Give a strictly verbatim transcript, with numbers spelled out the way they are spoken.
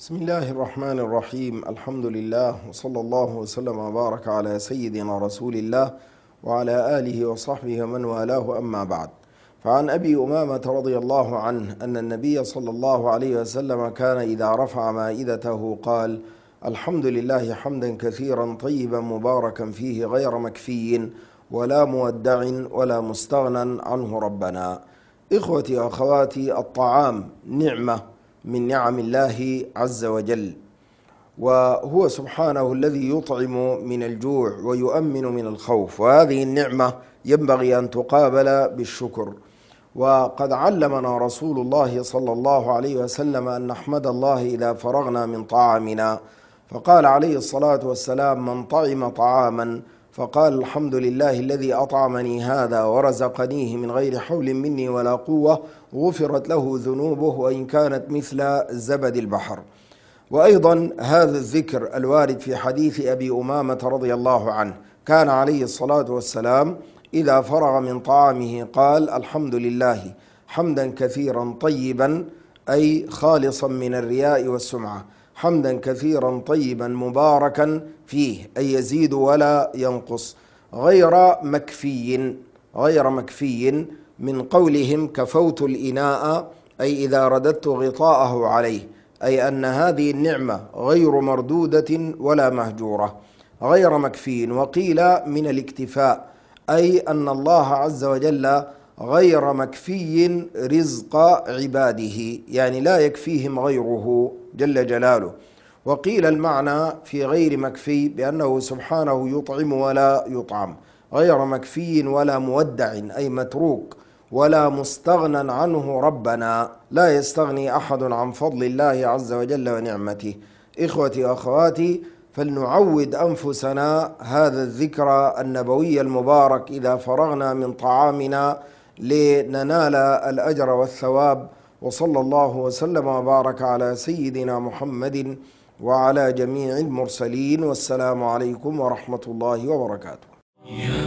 بسم الله الرحمن الرحيم. الحمد لله وصلى الله وسلم وبارك على سيدنا رسول الله وعلى آله وصحبه ومن والاه، أما بعد. فعن أبي أمامة رضي الله عنه أن النبي صلى الله عليه وسلم كان إذا رفع مائدته قال: الحمد لله حمدا كثيرا طيبا مباركا فيه غير مكفي ولا مودع ولا مستغنى عنه ربنا. إخوتي وأخواتي، الطعام نعمة من نعم الله عز وجل، وهو سبحانه الذي يطعم من الجوع ويؤمن من الخوف، وهذه النعمة ينبغي أن تقابل بالشكر. وقد علمنا رسول الله صلى الله عليه وسلم أن نحمد الله إذا فرغنا من طعامنا، فقال عليه الصلاة والسلام: من طعم طعاما فقال الحمد لله الذي أطعمني هذا ورزقنيه من غير حول مني ولا قوة، غفرت له ذنوبه وإن كانت مثل زبد البحر. وأيضا هذا الذكر الوارد في حديث أبي أمامة رضي الله عنه، كان عليه الصلاة والسلام إذا فرغ من طعامه قال: الحمد لله حمدا كثيرا طيبا، أي خالصا من الرياء والسمعة، حمدا كثيرا طيبا مباركا فيه، أي يزيد ولا ينقص، غير مكفي. غير مكفي من قولهم كفوت الإناء، أي إذا رددت غطاءه عليه، أي أن هذه النعمة غير مردودة ولا مهجورة، غير مكفي. وقيل من الاكتفاء، أي أن الله عز وجل غير مكفي رزق عباده، يعني لا يكفيهم غيره جل جلاله. وقيل المعنى في غير مكفي بأنه سبحانه يطعم ولا يطعم، غير مكفي ولا مودع، أي متروك، ولا مستغنى عنه ربنا، لا يستغني أحد عن فضل الله عز وجل ونعمته. إخوتي وأخواتي، فلنعود أنفسنا هذا الذكر النبوي المبارك إذا فرغنا من طعامنا لننال الأجر والثواب. وصلى الله وسلم وبارك على سيدنا محمد وعلى جميع المرسلين، والسلام عليكم ورحمة الله وبركاته.